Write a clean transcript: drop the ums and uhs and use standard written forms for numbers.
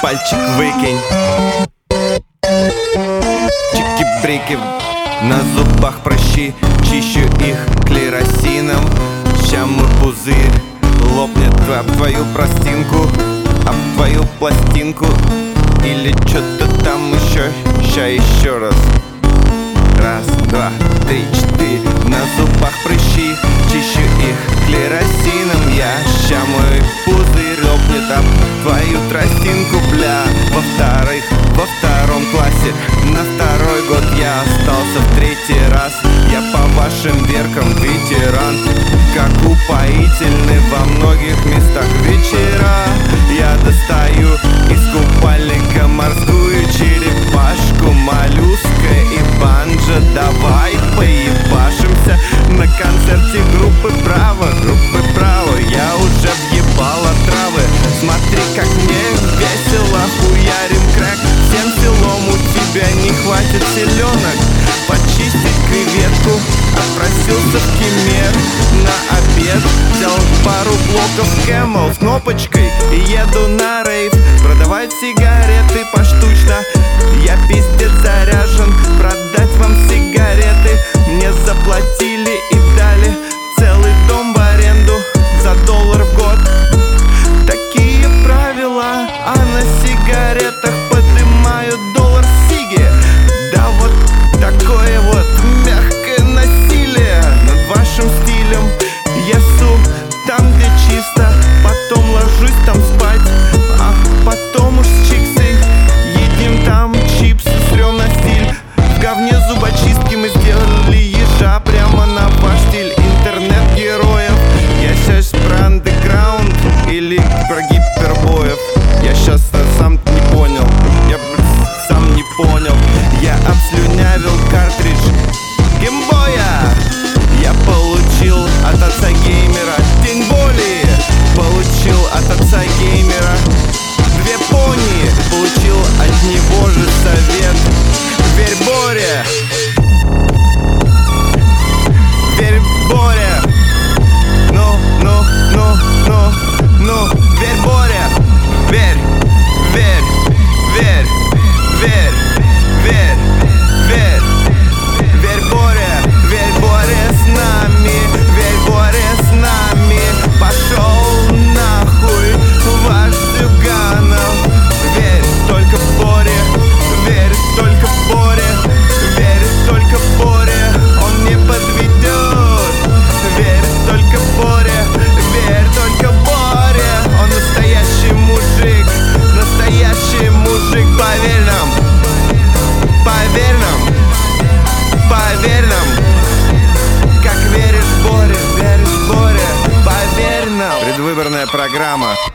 пальчик выкинь. Чики-брики, на зубах прыщи, чищу их клеросином. Ща мой пузырь лопнет об твою простинку, об твою пластинку. Или что-то там еще, ща еще раз. Раз, два, три, четыре. На зубах прыщи, чищу их клеросином я. Ща мой пузырь лопнет об твою тростинку, бля. Во втором классе, на второй год я остался в третий раз. Я по вашим веркам ветеран, как упоительны во многих местах вечера. Я достаю из купальника морскую черепашку, моллюска и банджо. Давай поебашимся на концерте группы Браво. Я уже въебал травы. Смотри, как мне весело, хуярим крэк. Всем селом у тебя не хватит селенок почистить креветку. Отпросился в Кемер на обед, взял пару блоков Camel с кнопочкой и еду на рейв продавать сигареты поштучно. Я пиздец заряжен, продать вам сигареты. Мне заплатили и дали целый дом в аренду за $1 в год. Такие правила, а на сигаретах поднимают $1 сиги. Да вот такое вот мягкое насилие над вашим стилем. Я су там, где чисто, потом ложусь там спать, а потом уж с чиксой едим там чипсы, срём на стиль. В говне зубочистки мы сделали ежа прямо на ваш стиль интернет-героев. Я сейчас про андеграунд или про гипербоев. Я сейчас сам не понял, Я обслюнявил картридж геймбоя. Я получил от отца геймера день боли. Получил от отца геймера 2 пони. Получил от него же совет: верь Боре, верь Боре. Ну, верь Боре, верь, верь, верь, верь, верь, верь, верь Боре, верь Боре с нами, верь Боре с нами. Пошел нахуй ваш Зюганов. Верь только Боре, верь только Боре, верь только Боре, он не подведет. Верь только Боре, верь только Боре, он настоящий мужик, поверь нам, поверь нам, поверь нам. Как веришь Боре, поверь нам. Предвыборная программа.